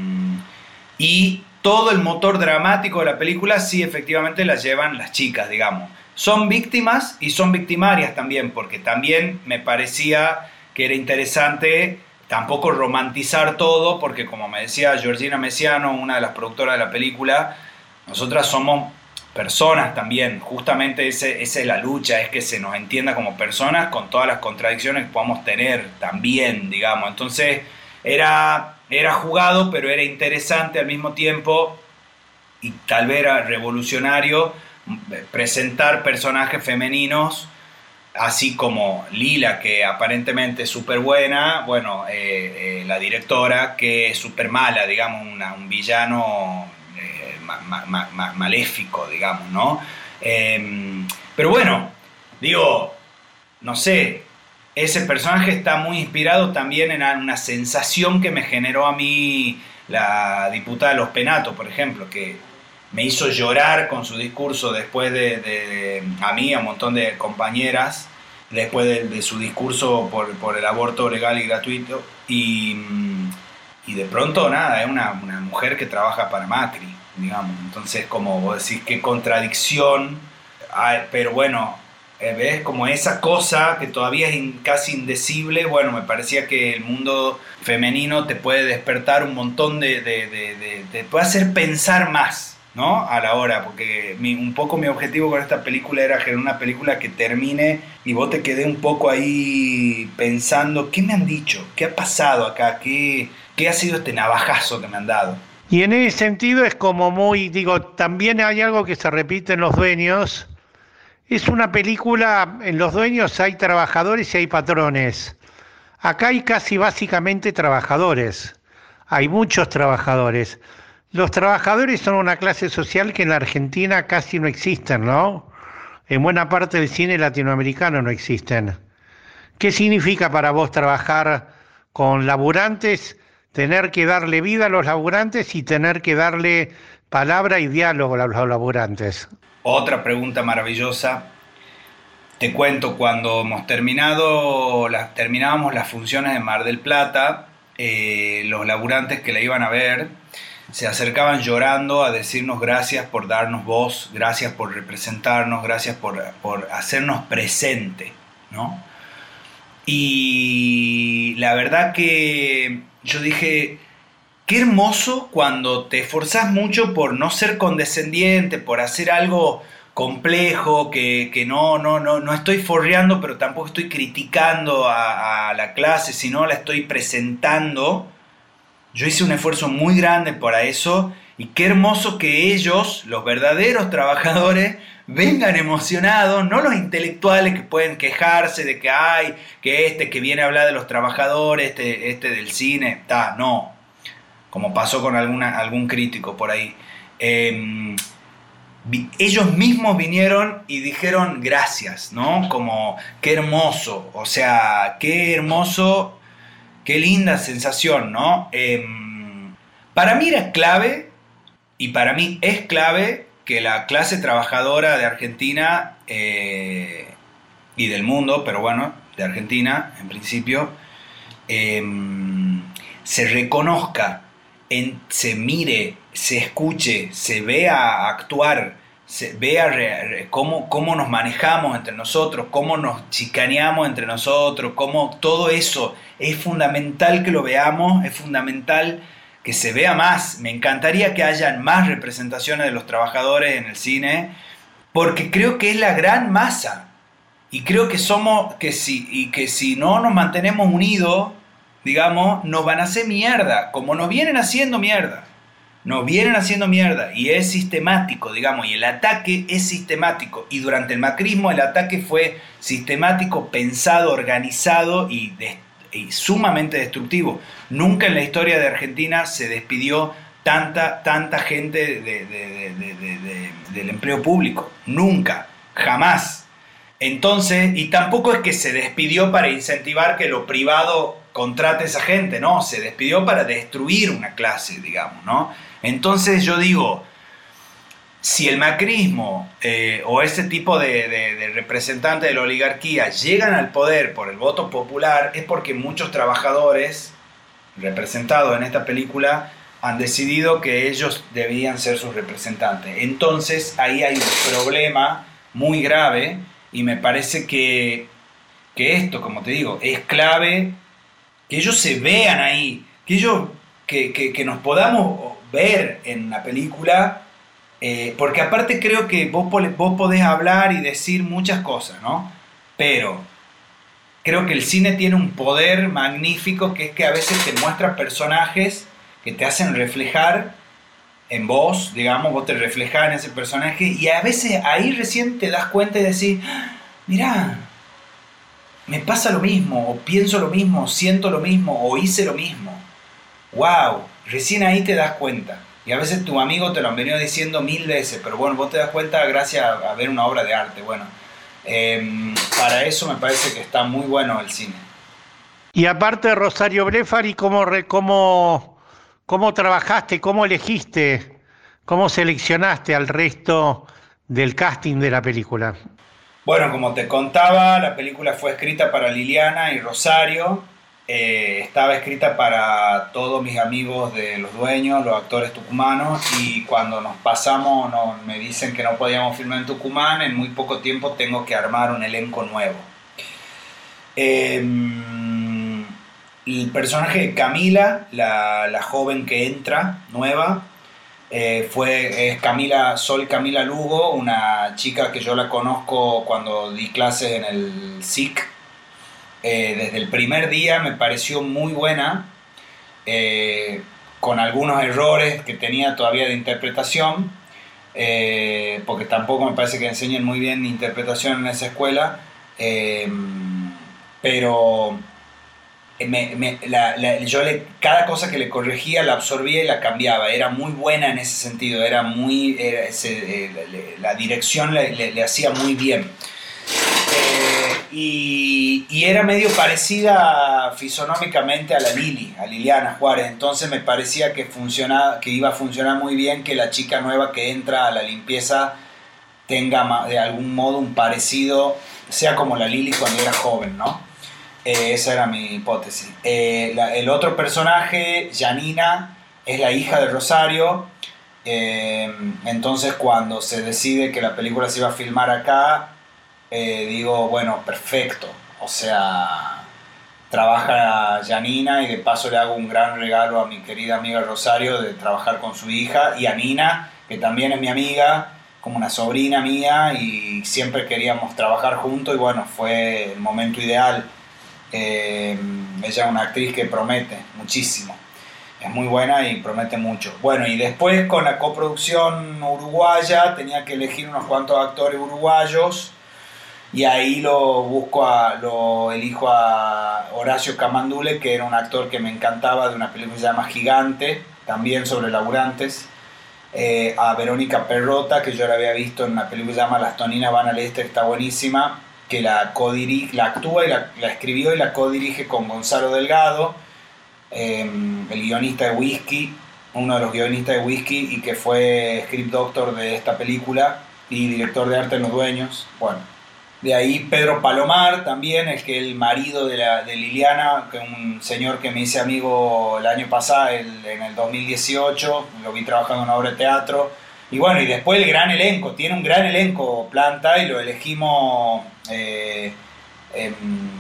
y todo el motor dramático de la película, sí, efectivamente, la llevan las chicas, digamos. Son víctimas y son victimarias también, porque también me parecía que era interesante tampoco romantizar todo, porque como me decía Georgina Messiano, una de las productoras de la película, nosotras somos personas también, justamente ese, esa es la lucha, es que se nos entienda como personas con todas las contradicciones que podamos tener también, digamos. Entonces era, era jugado, pero era interesante al mismo tiempo, y tal vez era revolucionario, presentar personajes femeninos, así como Lila, que aparentemente es súper buena, bueno, eh, eh, la directora, que es súper mala, digamos, una, un villano eh, ma, ma, ma, maléfico, digamos, ¿no? Eh, pero bueno, digo, no sé, ese personaje está muy inspirado también en una sensación que me generó a mí la diputada Los Penato, por ejemplo, que me hizo llorar con su discurso después de, de, de a mí, a un montón de compañeras, después de, de su discurso por, por el aborto legal y gratuito, y, y de pronto nada, es una, una mujer que trabaja para Macri, digamos. Entonces, como vos decís, qué contradicción, ay, pero bueno, ¿ves? Como esa cosa que todavía es in, casi indecible. Bueno, me parecía que el mundo femenino te puede despertar un montón de, de, de, de, te puede hacer pensar más, ¿no? A la hora, porque mi, un poco mi objetivo con esta película era generar una película que termine y vos te quedé un poco ahí pensando, ¿qué me han dicho? ¿Qué ha pasado acá? ¿Qué, qué ha sido este navajazo que me han dado? Y en ese sentido es como muy, digo, también hay algo que se repite en Los Dueños. Es una película, en Los Dueños hay trabajadores y hay patrones. Acá hay casi básicamente trabajadores. Hay muchos trabajadores. Los trabajadores son una clase social que en la Argentina casi no existen, ¿no? En buena parte del cine latinoamericano no existen. ¿Qué significa para vos trabajar con laburantes, tener que darle vida a los laburantes y tener que darle palabra y diálogo a los laburantes? Otra pregunta maravillosa. Te cuento, cuando hemos terminado, las, terminábamos las funciones en Mar del Plata, eh, los laburantes que la iban a ver se acercaban llorando a decirnos gracias por darnos voz, gracias por representarnos, gracias por, por hacernos presente, ¿no? Y la verdad que yo dije, qué hermoso cuando te esforzás mucho por no ser condescendiente, por hacer algo complejo, que, que no, no, no, no estoy forreando, pero tampoco estoy criticando a, a la clase, sino la estoy presentando. Yo hice un esfuerzo muy grande para eso, y qué hermoso que ellos, los verdaderos trabajadores, vengan emocionados, no los intelectuales que pueden quejarse de que hay, que este que viene a hablar de los trabajadores, este, este del cine, está, no, como pasó con alguna, algún crítico por ahí. Eh, vi, ellos mismos vinieron y dijeron gracias, ¿no? Como, qué hermoso, o sea, qué hermoso, qué linda sensación, ¿no? Eh, para mí era clave, y para mí es clave, que la clase trabajadora de Argentina eh, y del mundo, pero bueno, de Argentina en principio, eh, se reconozca, en, se mire, se escuche, se vea actuar, se vea re, re, cómo, cómo nos manejamos entre nosotros, cómo nos chicaneamos entre nosotros, cómo todo eso es fundamental que lo veamos, es fundamental que se vea más. Me encantaría que hayan más representaciones de los trabajadores en el cine, porque creo que es la gran masa, y creo que somos, que si, y que si no nos mantenemos unidos, digamos, nos van a hacer mierda, como nos vienen haciendo mierda. Nos vienen haciendo mierda y es sistemático, digamos, y el ataque es sistemático. Y durante el macrismo el ataque fue sistemático, pensado, organizado y, de, y sumamente destructivo. Nunca en la historia de Argentina se despidió tanta, tanta gente de, de, de, de, de, de, del empleo público. Nunca, jamás. Entonces, y tampoco es que se despidió para incentivar que lo privado contrate a esa gente, no, se despidió para destruir una clase, digamos, ¿no? Entonces yo digo, si el macrismo eh, o ese tipo de, de, de representantes de la oligarquía llegan al poder por el voto popular, es porque muchos trabajadores representados en esta película han decidido que ellos debían ser sus representantes. Entonces ahí hay un problema muy grave y me parece que, que esto, como te digo, es clave que ellos se vean ahí, que ellos que, que, que nos podamos ver en la película, eh, porque aparte creo que vos, vos podés hablar y decir muchas cosas, ¿no? Pero creo que el cine tiene un poder magnífico, que es que a veces te muestra personajes que te hacen reflejar en vos, digamos, vos te reflejás en ese personaje, y a veces ahí recién te das cuenta y decís, mirá, me pasa lo mismo, o pienso lo mismo, o siento lo mismo, o hice lo mismo. ¡Wow! Recién ahí te das cuenta. Y a veces tu amigo te lo han venido diciendo mil veces, pero bueno, vos te das cuenta gracias a ver una obra de arte. Bueno, eh, para eso me parece que está muy bueno el cine. Y aparte, Rosario Blefari, ¿cómo, cómo, cómo trabajaste, cómo elegiste, cómo seleccionaste al resto del casting de la película? Bueno, como te contaba, la película fue escrita para Liliana y Rosario. Eh, estaba escrita para todos mis amigos de Los Dueños, los actores tucumanos, y cuando nos pasamos, no, me dicen que no podíamos filmar en Tucumán, en muy poco tiempo tengo que armar un elenco nuevo. Eh, el personaje de Camila, la, la joven que entra, nueva, eh, fue, es Camila, Sol Camila Lugo, una chica que yo la conozco cuando di clases en el S I C. Eh, desde el primer día me pareció muy buena, eh, con algunos errores que tenía todavía de interpretación, eh, porque tampoco me parece que enseñen muy bien interpretación en esa escuela, eh, pero me, me, la, la, yo le, cada cosa que le corregía la absorbía y la cambiaba. Era muy buena en ese sentido, era muy, era ese, eh, le, la dirección le, le, le hacía muy bien. Eh, y, y era medio parecida fisonómicamente a la Lili, a Liliana Juárez, entonces me parecía que, funcionaba, que iba a funcionar muy bien que la chica nueva que entra a la limpieza tenga de algún modo un parecido, sea como la Lili cuando era joven, ¿no? Eh, esa era mi hipótesis. Eh, la, el otro personaje, Janina, es la hija de Rosario, eh, entonces cuando se decide que la película se iba a filmar acá, Eh, digo, bueno, perfecto, o sea, trabaja Janina y de paso le hago un gran regalo a mi querida amiga Rosario de trabajar con su hija, y a Nina, que también es mi amiga, como una sobrina mía, y siempre queríamos trabajar juntos, y bueno, fue el momento ideal. Eh, ella es una actriz que promete muchísimo, es muy buena y promete mucho. Bueno, y después con la coproducción uruguaya tenía que elegir unos cuantos actores uruguayos, y ahí lo busco a, lo elijo a Horacio Camandule, que era un actor que me encantaba, de una película que se llama Gigante, también sobre laburantes, eh, a Verónica Perrota, que yo la había visto en una película que se llama Las Toninas van al Este, que está buenísima, que la, codirige, la actúa y la, la escribió y la codirige con Gonzalo Delgado, eh, el guionista de Whisky, uno de los guionistas de Whisky y que fue script doctor de esta película y director de arte en Los Dueños. Bueno, de ahí Pedro Palomar también, el que el marido de, la, de Liliana, que un señor que me hice amigo el año pasado, el, en el dos mil dieciocho, lo vi trabajando en una obra de teatro. Y bueno, y después el gran elenco, tiene un gran elenco Planta y lo elegimos eh, en,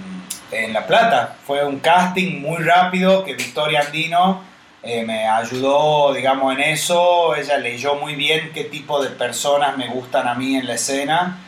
en La Plata. Fue un casting muy rápido que Victoria Andino eh, me ayudó, digamos, en eso. Ella leyó muy bien qué tipo de personas me gustan a mí en la escena.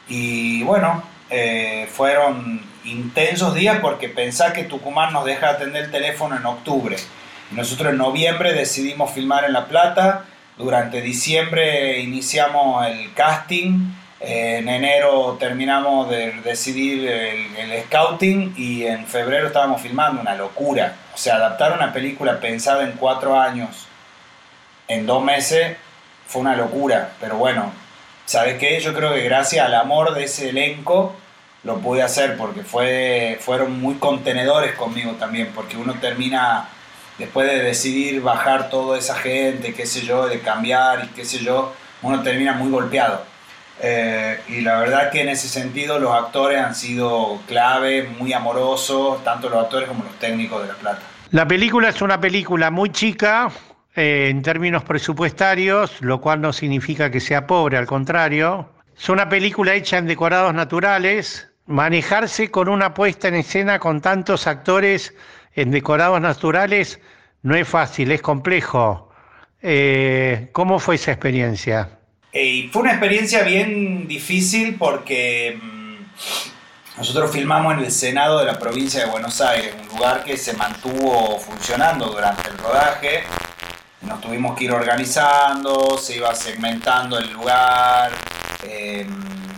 Y bueno, eh, fueron intensos días porque pensá que Tucumán nos deja atender el teléfono en octubre. Y nosotros en noviembre decidimos filmar en La Plata. Durante diciembre iniciamos el casting, eh, en enero terminamos de decidir el, el scouting y en febrero estábamos filmando, una locura. O sea, adaptar una película pensada en cuatro años, en dos meses, fue una locura. Pero bueno, ¿sabes qué? Yo creo que gracias al amor de ese elenco lo pude hacer porque fue, fueron muy contenedores conmigo también, porque uno termina... Después de decidir bajar toda esa gente, qué sé yo, de cambiar y qué sé yo, uno termina muy golpeado. Eh, y la verdad que en ese sentido los actores han sido clave, muy amorosos, tanto los actores como los técnicos de La Plata. La película es una película muy chica eh, en términos presupuestarios, lo cual no significa que sea pobre, al contrario. Es una película hecha en decorados naturales. Manejarse con una puesta en escena con tantos actores en decorados naturales no es fácil, es complejo. Eh, ¿Cómo fue esa experiencia? Eh, fue una experiencia bien difícil porque mmm, nosotros filmamos en el Senado de la provincia de Buenos Aires, un lugar que se mantuvo funcionando durante el rodaje. Nos tuvimos que ir organizando, se iba segmentando el lugar. Eh,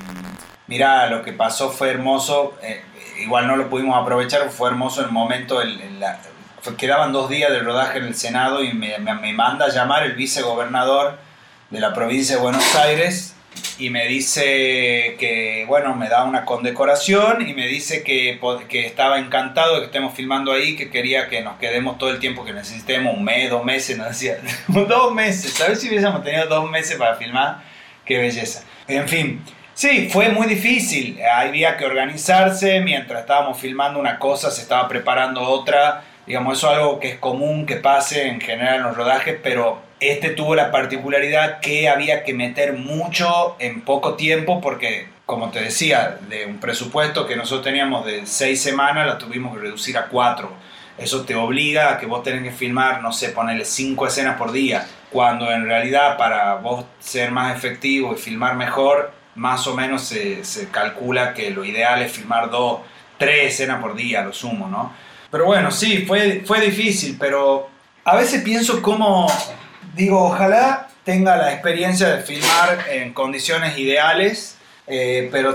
mirá, lo que pasó fue hermoso. Eh, Igual no lo pudimos aprovechar, fue hermoso el momento, el, el, la, quedaban dos días del rodaje en el Senado y me, me, me manda a llamar el vicegobernador de la provincia de Buenos Aires y me dice que, bueno, me da una condecoración y me dice que, que estaba encantado de que estemos filmando ahí, que quería que nos quedemos todo el tiempo que necesitemos, un mes, dos meses, nos decía, dos meses, ¿sabes si hubiésemos tenido dos meses para filmar? Qué belleza. En fin. Sí, fue muy difícil, había que organizarse, mientras estábamos filmando una cosa se estaba preparando otra, digamos, eso es algo que es común que pase en general en los rodajes, pero este tuvo la particularidad que había que meter mucho en poco tiempo porque, como te decía, de un presupuesto que nosotros teníamos de seis semanas, la tuvimos que reducir a cuatro. Eso te obliga a que vos tenés que filmar, no sé, ponerle cinco escenas por día, cuando en realidad para vos ser más efectivo y filmar mejor, más o menos se, se calcula que lo ideal es filmar dos, tres escenas por día, lo sumo, ¿no? Pero bueno, sí, fue, fue difícil, pero a veces pienso como, digo, ojalá tenga la experiencia de filmar en condiciones ideales, eh, pero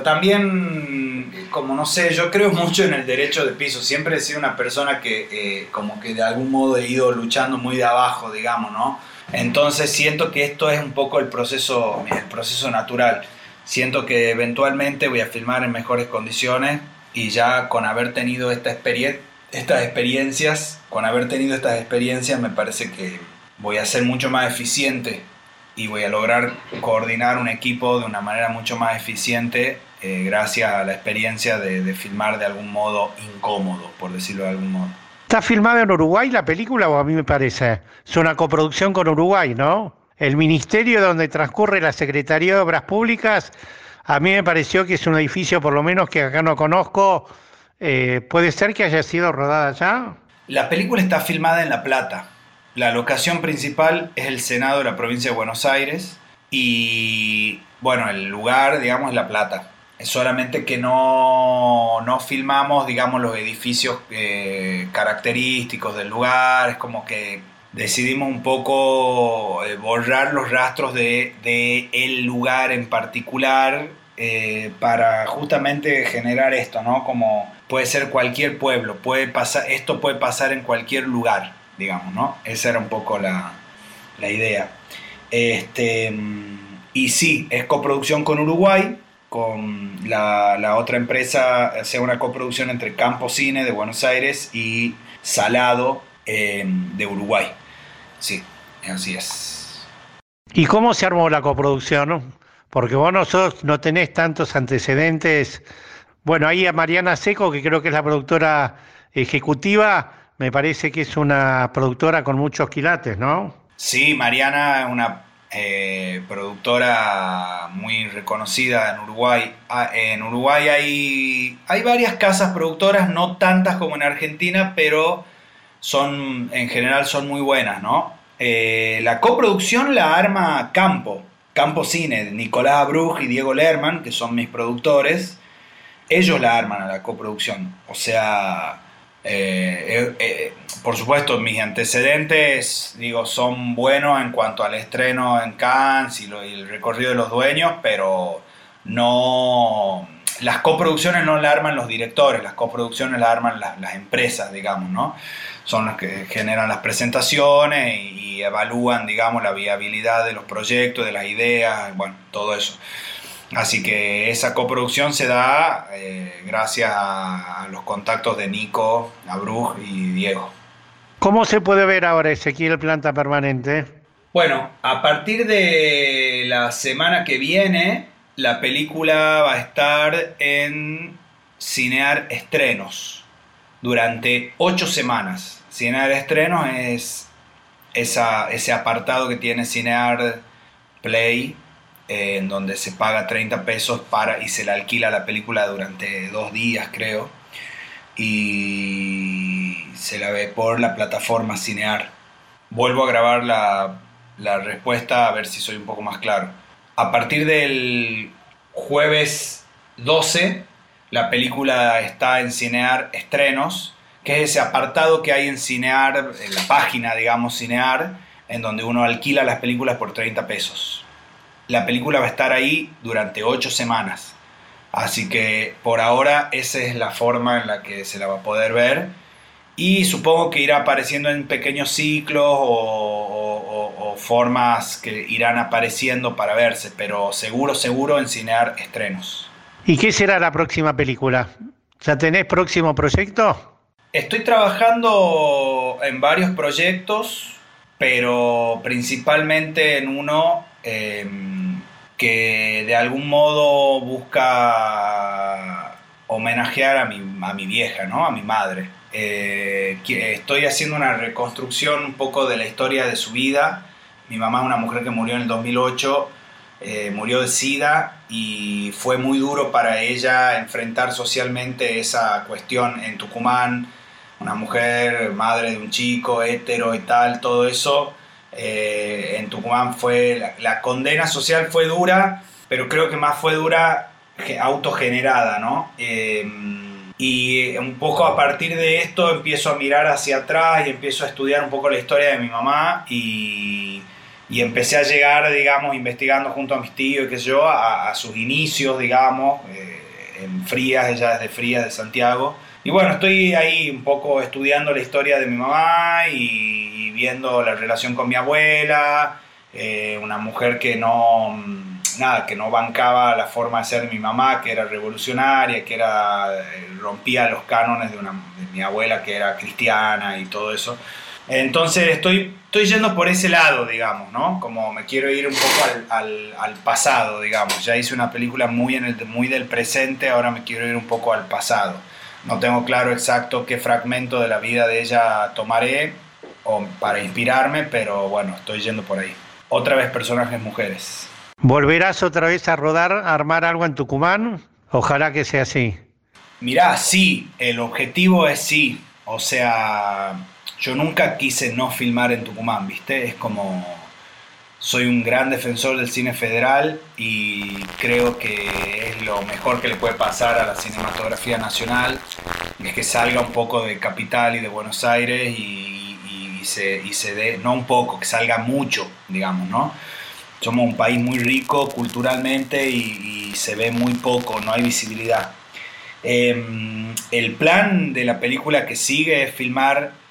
también, como no sé, yo creo mucho en el derecho de piso, siempre he sido una persona que eh, como que de algún modo he ido luchando muy de abajo, digamos, ¿no? Entonces siento que esto es un poco el proceso, el proceso natural. Siento que eventualmente voy a filmar en mejores condiciones y ya con haber tenido esta experien- estas experiencias, con haber tenido estas experiencias me parece que voy a ser mucho más eficiente y voy a lograr coordinar un equipo de una manera mucho más eficiente eh, gracias a la experiencia de, de filmar de algún modo incómodo, por decirlo de algún modo. ¿Está filmada en Uruguay la película o a mí me parece? Es una coproducción con Uruguay, ¿no? El ministerio donde transcurre la Secretaría de Obras Públicas, a mí me pareció que es un edificio, por lo menos que acá no conozco. Eh, ¿Puede ser que haya sido rodada allá? La película está filmada en La Plata. La locación principal es el Senado de la provincia de Buenos Aires y, bueno, el lugar, digamos, es La Plata. Es solamente que no, no filmamos, digamos, los edificios eh, característicos del lugar. Es como que decidimos un poco eh, borrar los rastros de, de el lugar en particular eh, para justamente generar esto, ¿no? Como puede ser cualquier pueblo, puede pasar, esto puede pasar en cualquier lugar, digamos, ¿no? Esa era un poco la, la idea. Este, y sí, es coproducción con Uruguay, con la, la otra empresa, o sea, una coproducción entre Campo Cine de Buenos Aires y Salado eh, de Uruguay. Sí, así es. ¿Y cómo se armó la coproducción? Porque vos no, sos, no tenés tantos antecedentes. Bueno, ahí a Mariana Seco, que creo que es la productora ejecutiva, me parece que es una productora con muchos quilates, ¿no? Sí, Mariana es una eh, productora muy reconocida en Uruguay. Ah, en Uruguay hay, hay varias casas productoras, no tantas como en Argentina, pero son, en general son muy buenas, ¿no? Eh, la coproducción la arma Campo, Campo Cine, Nicolás Abruj y Diego Lerman, que son mis productores. Ellos la arman a la coproducción. O sea, eh, eh, eh, por supuesto, mis antecedentes, digo, son buenos en cuanto al estreno en Cannes y, lo, y el recorrido de los dueños, pero no... Las coproducciones no la arman los directores, las coproducciones la arman las, las empresas, digamos, ¿no? Son las que generan las presentaciones y, y evalúan, digamos, la viabilidad de los proyectos, de las ideas, bueno, todo eso. Así que esa coproducción se da eh, gracias a, a los contactos de Nico, Abruj y Diego. ¿Cómo se puede ver ahora Ezequiel Planta Permanente? Bueno, a partir de la semana que viene, la película va a estar en Cinear Estrenos durante ocho semanas. Cinear Estrenos es esa, ese apartado que tiene Cinear Play, eh, en donde se paga treinta pesos para, y se le alquila la película durante dos días, creo, y se la ve por la plataforma Cinear. Vuelvo a grabar la, la respuesta a ver si soy un poco más claro. A partir del jueves doce, la película está en Cinear Estrenos, que es ese apartado que hay en Cinear, en la página, digamos, Cinear, en donde uno alquila las películas por treinta pesos. La película va a estar ahí durante ocho semanas. Así que por ahora esa es la forma en la que se la va a poder ver. Y supongo que irá apareciendo en pequeños ciclos o, o, o formas que irán apareciendo para verse, pero seguro, seguro en Cinear Estrenos. ¿Y qué será la próxima película? ¿Ya tenés próximo proyecto? Estoy trabajando en varios proyectos, pero principalmente en uno eh, que de algún modo busca homenajear a mi, a mi vieja, ¿no? A mi madre. Eh, estoy haciendo una reconstrucción un poco de la historia de su vida. Mi mamá es una mujer que murió en el dos mil ocho, eh, murió de SIDA, y fue muy duro para ella enfrentar socialmente esa cuestión en Tucumán. Una mujer, madre de un chico, hétero y tal, todo eso. Eh, en Tucumán fue, la, la condena social fue dura, pero creo que más fue dura autogenerada, ¿no? Eh, Y un poco a partir de esto empiezo a mirar hacia atrás y empiezo a estudiar un poco la historia de mi mamá y, y empecé a llegar, digamos, investigando junto a mis tíos y qué sé yo, a, a sus inicios, digamos, eh, en Frías, ella es de Frías, de Santiago. Y bueno, estoy ahí un poco estudiando la historia de mi mamá y, y viendo la relación con mi abuela, eh, una mujer que no... nada, que no bancaba la forma de ser de mi mamá, que era revolucionaria, que era rompía los cánones de, una, de mi abuela, que era cristiana y todo eso. Entonces estoy, estoy yendo por ese lado, digamos, ¿no? Como me quiero ir un poco al, al, al pasado, digamos. Ya hice una película muy, en el, muy del presente, ahora me quiero ir un poco al pasado. No tengo claro exacto qué fragmento de la vida de ella tomaré o para inspirarme, pero bueno, estoy yendo por ahí. Otra vez personajes mujeres. ¿Volverás otra vez a rodar, a armar algo en Tucumán? Ojalá que sea así. Mirá, sí, el objetivo es sí. O sea, yo nunca quise no filmar en Tucumán, ¿viste? Es como... Soy un gran defensor del cine federal y creo que es lo mejor que le puede pasar a la cinematografía nacional, es que salga un poco de Capital y de Buenos Aires y, y, y se, y se dé, no un poco, que salga mucho, digamos, ¿no? Somos un país muy rico culturalmente y, y se ve muy poco, no hay visibilidad. Eh, el plan de la película que sigue es filmar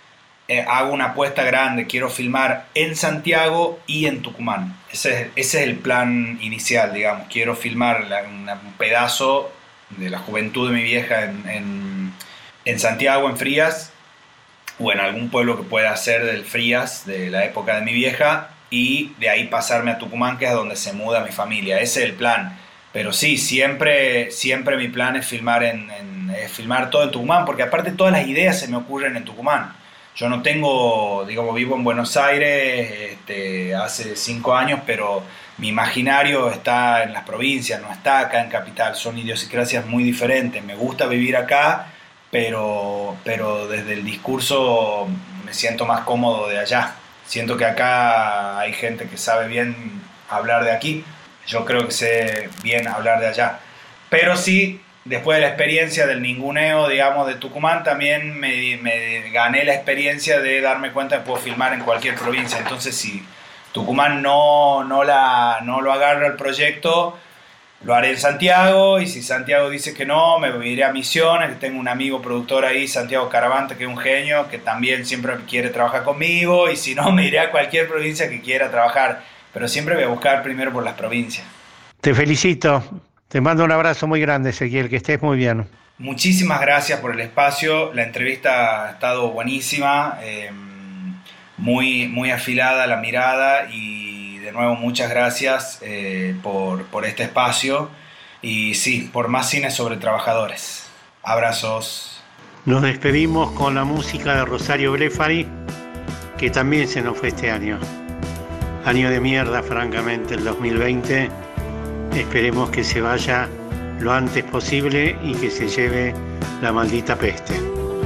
eh, hago una apuesta grande, quiero filmar en Santiago y en Tucumán. Ese es, ese es el plan inicial, digamos. Quiero filmar la, una, un pedazo de la juventud de mi vieja en, en, en Santiago, en Frías, o en algún pueblo que pueda ser del Frías, de la época de mi vieja, y de ahí pasarme a Tucumán, que es donde se muda mi familia. Ese es el plan. Pero sí, siempre, siempre mi plan es filmar, en, en, es filmar todo en Tucumán, porque aparte todas las ideas se me ocurren en Tucumán. Yo no tengo, digamos, vivo en Buenos Aires este, hace cinco años, pero mi imaginario está en las provincias, no está acá en Capital. Son idiosincrasias muy diferentes. Me gusta vivir acá, pero, pero desde el discurso me siento más cómodo de allá. Siento que acá hay gente que sabe bien hablar de aquí. Yo creo que sé bien hablar de allá. Pero sí, después de la experiencia del ninguneo, digamos, de Tucumán, también me, me gané la experiencia de darme cuenta que puedo filmar en cualquier provincia. Entonces, si Tucumán no, no, la, no lo agarra el proyecto, lo haré en Santiago. Y si Santiago dice que no, me iré a Misiones, que tengo un amigo productor ahí, Santiago Caravante, que es un genio, que también siempre quiere trabajar conmigo. Y si no, me iré a cualquier provincia que quiera trabajar. Pero siempre voy a buscar primero por las provincias. Te felicito. Te mando un abrazo muy grande, Ezequiel, que estés muy bien. Muchísimas gracias por el espacio. La entrevista ha estado buenísima, eh, muy, muy afilada la mirada y de nuevo muchas gracias eh, por, por este espacio y sí, por más cine sobre trabajadores. Abrazos. Nos despedimos con la música de Rosario Blefari, que también se nos fue este año. Año de mierda, francamente, el dos mil veinte. Esperemos que se vaya lo antes posible y que se lleve la maldita peste.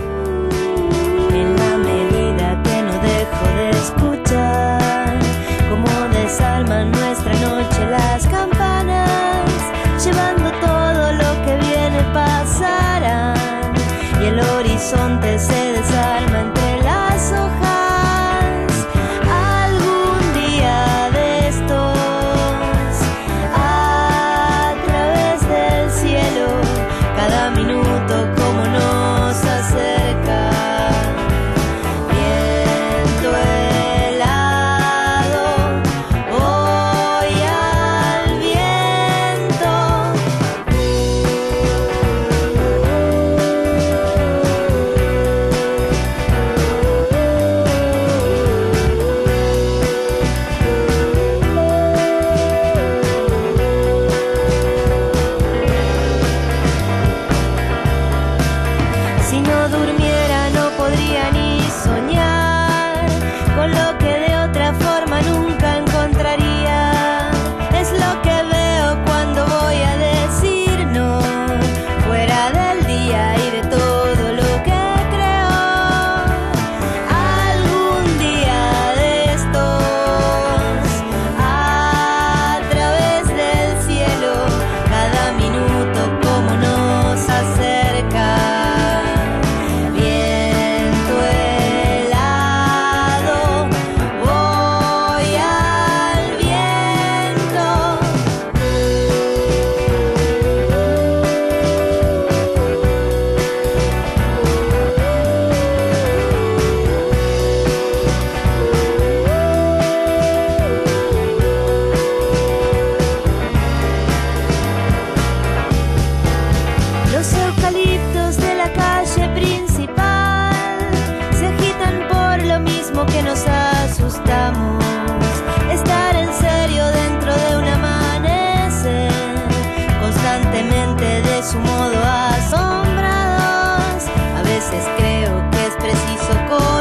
En la medida que no dejo de escuchar cómo desarman nuestra noche las campanas, llevando todo lo que viene pasarán, y el horizonte se desarma entre las hojas.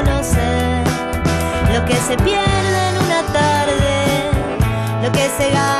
Se pierde en una tarde lo que se gana.